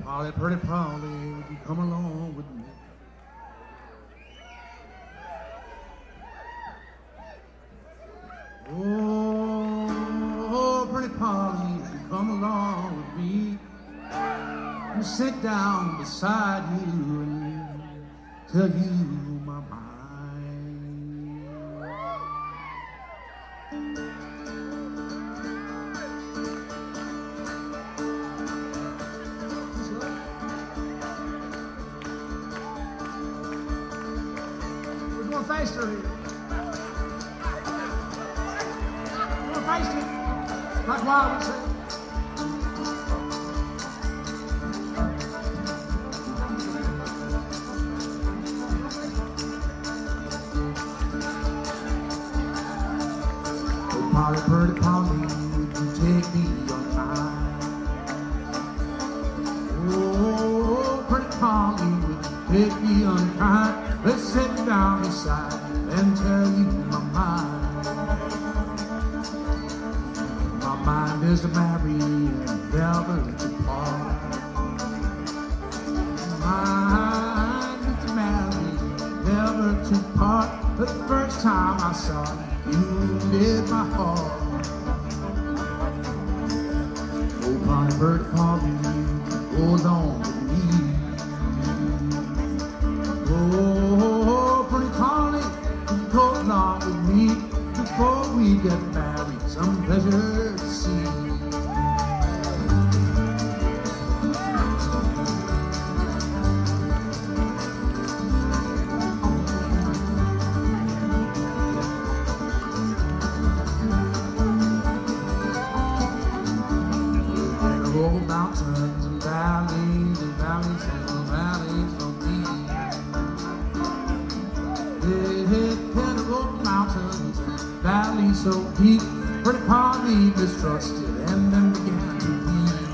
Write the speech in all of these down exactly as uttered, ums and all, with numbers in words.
Polly, pretty Polly, would you come along with me? Oh, pretty Polly, would you come along with me? And sit down beside you and tell you my mind. Faster here. Go faster. Like Wild would say. Oh, Polly, pretty Polly, would you take me on time? Oh, pretty Polly, would you take me unkind? Let's sit down beside and tell you my mind. My mind is to marry and never to part. My mind is to marry, never to part. The first time I saw you, you lit my heart. Oh, Polly, bird, Polly, go along with me. Oh, pretty Polly, go along with me before we get married. Some pleasure to see. There are mountains and valleys and valleys and valleys for me. Mountains and valleys so deep, pretty Polly mistrusted and then began to weep.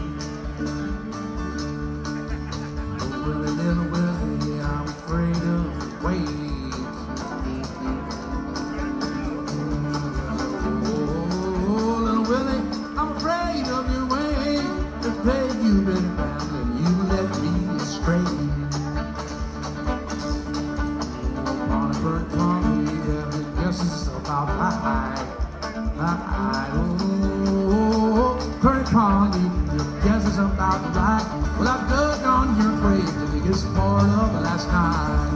Oh, Willie, little Willie, I'm afraid of the waves. Oh, little Willie, I'm afraid of your ways. The day you've been rambling, you let me astray. Oh, Polly, bird, Polly, this is about life, life. Oh, pretty Polly, your guess is about life. Well, I've dug on your grave till it gets part of last night.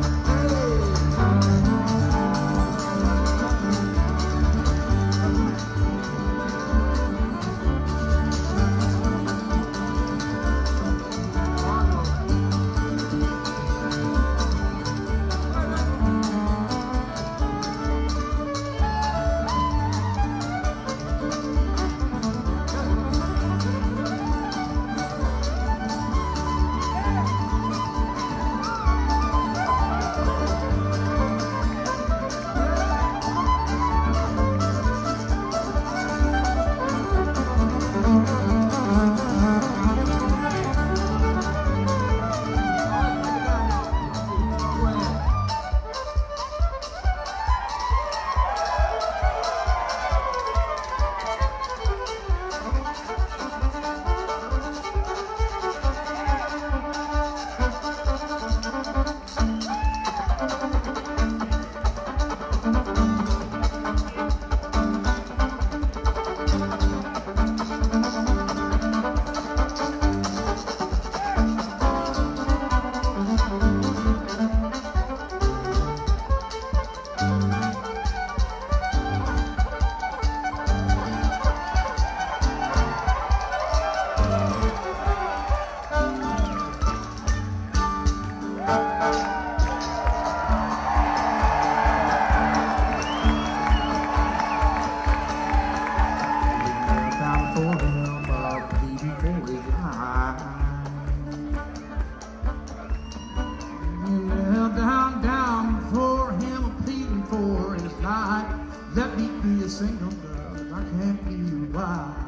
Let me be a single girl, I can't be wild.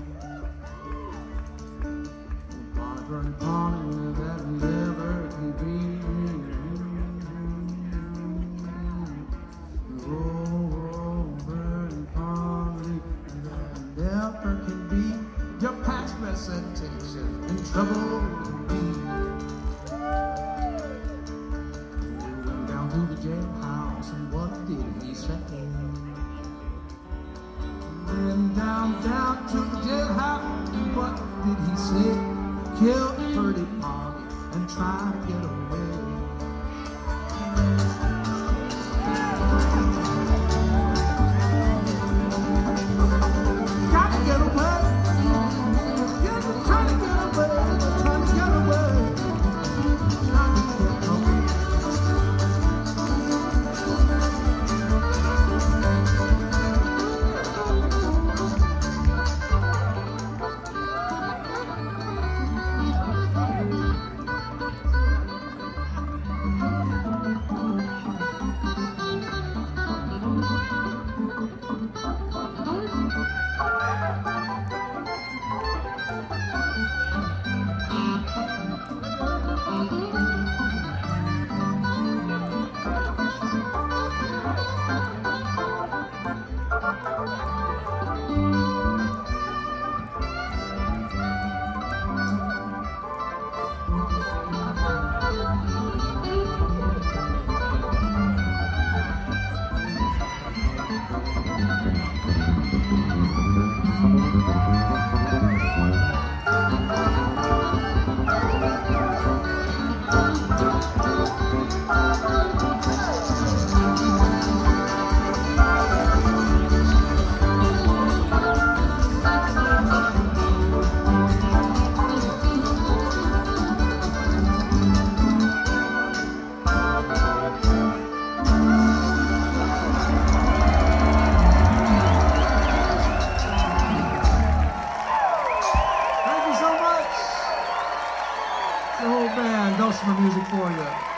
Bonnie, Bernie, Bonnie, that never can be. Oh, Bernie, Bonnie, that never can be. Your past recitation in trouble with me. kill pretty Polly and try to get away. Got to get away. Yeah, I'm trying to get away. I'm trying to get away. Trying to get away. The whole band does some music for you.